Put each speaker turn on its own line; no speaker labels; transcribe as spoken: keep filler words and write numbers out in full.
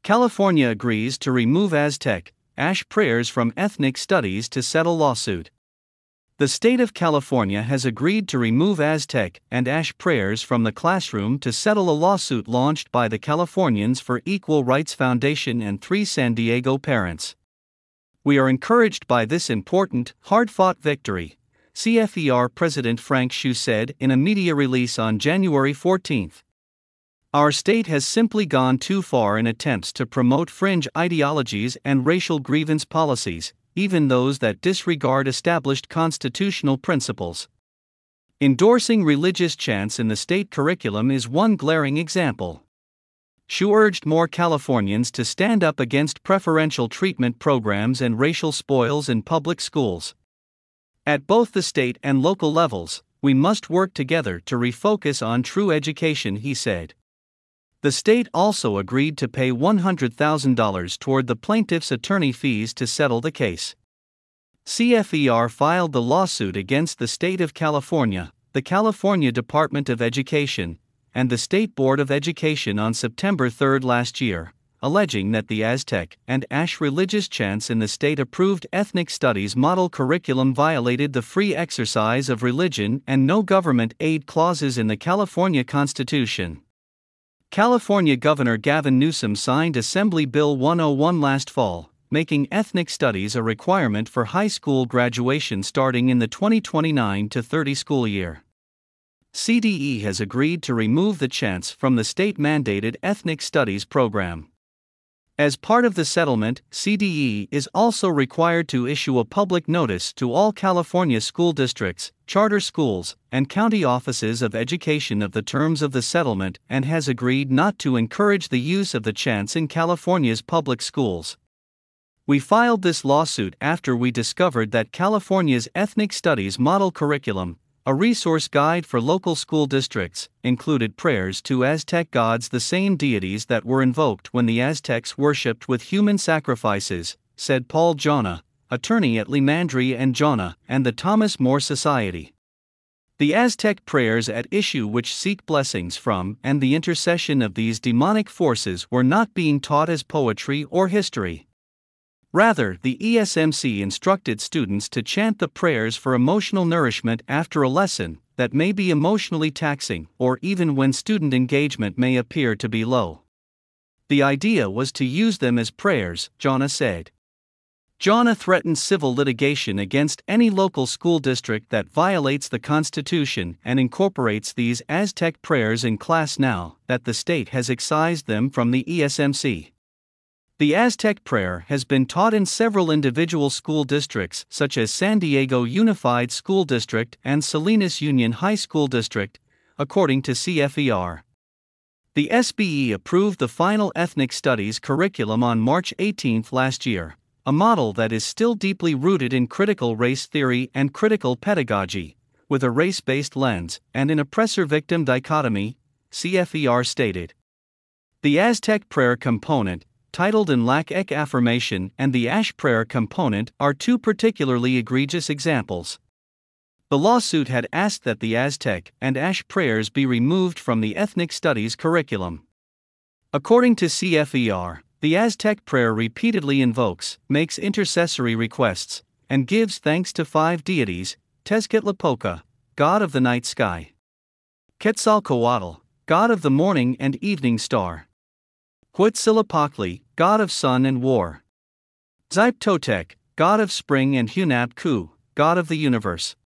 California agrees to remove Aztec, Ash prayers from ethnic studies to settle lawsuit. The state of California has agreed to remove Aztec and Ash prayers from the classroom to settle a lawsuit launched by the Californians for Equal Rights Foundation and three San Diego parents. "We are encouraged by this important, hard-fought victory," C F E R President Frank Hsu said in a media release on January fourteenth. "Our state has simply gone too far in attempts to promote fringe ideologies and racial grievance policies, even those that disregard established constitutional principles. Endorsing religious chants in the state curriculum is one glaring example." Hsu urged more Californians to stand up against preferential treatment programs and racial spoils in public schools. "At both the state and local levels, we must work together to refocus on true education," he said. The state also agreed to pay one hundred thousand dollars toward the plaintiff's attorney fees to settle the case. C F E R filed the lawsuit against the state of California, the California Department of Education, and the State Board of Education on September third last year, alleging that the Aztec and Ash religious chants in the state-approved ethnic studies model curriculum violated the free exercise of religion and no government aid clauses in the California Constitution. California Governor Gavin Newsom signed Assembly Bill one oh one last fall, making ethnic studies a requirement for high school graduation starting in the twenty twenty-nine to thirty school year. C D E has agreed to remove the chants from the state-mandated ethnic studies program. As part of the settlement, C D E is also required to issue a public notice to all California school districts, charter schools, and county offices of education of the terms of the settlement and has agreed not to encourage the use of the chants in California's public schools. "We filed this lawsuit after we discovered that California's Ethnic Studies Model Curriculum, a resource guide for local school districts, included prayers to Aztec gods, the same deities that were invoked when the Aztecs worshipped with human sacrifices," said Paul Jonna, attorney at Limandri and Jonna and the Thomas More Society. The Aztec prayers at issue, which seek blessings from and the intercession of these demonic forces, were not being taught as poetry or history. Rather, the E S M C instructed students to chant the prayers for emotional nourishment after a lesson that may be emotionally taxing or even when student engagement may appear to be low. "The idea was to use them as prayers," Jonna said. Jonna threatened civil litigation against any local school district that violates the Constitution and incorporates these Aztec prayers in class now that the state has excised them from the E S M C. The Aztec prayer has been taught in several individual school districts such as San Diego Unified School District and Salinas Union High School District, according to C F E R. The S B E approved the final ethnic studies curriculum on March eighteenth last year, a model that is still deeply rooted in critical race theory and critical pedagogy, with a race-based lens and an oppressor-victim dichotomy, C F E R stated. The Aztec prayer component, titled in Lac Ek Affirmation, and the Ash prayer component are two particularly egregious examples. The lawsuit had asked that the Aztec and Ash prayers be removed from the ethnic studies curriculum. According to C F E R, the Aztec prayer repeatedly invokes, makes intercessory requests, and gives thanks to five deities: Tezcatlipoca, god of the night sky; Quetzalcoatl, god of the morning and evening star; Huitzilopochtli, god of sun and war; Zyptotec, god of spring, and Hunab Ku, god of the universe.